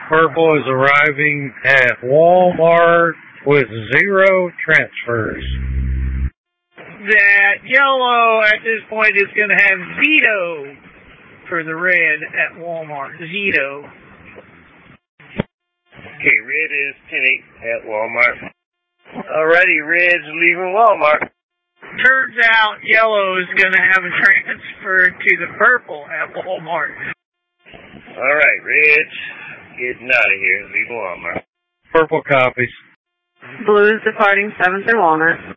Purple is arriving at Walmart with 0 transfers. That yellow at this point is going to have veto for the red at Walmart. Zito. Okay, red is 10-8 at Walmart. Alrighty, red's leaving Walmart. Turns out yellow is going to have a transfer to the purple at Walmart. Alright, red's getting out of here, leaving Walmart. Purple copies. Blue is departing 7th and Walnut.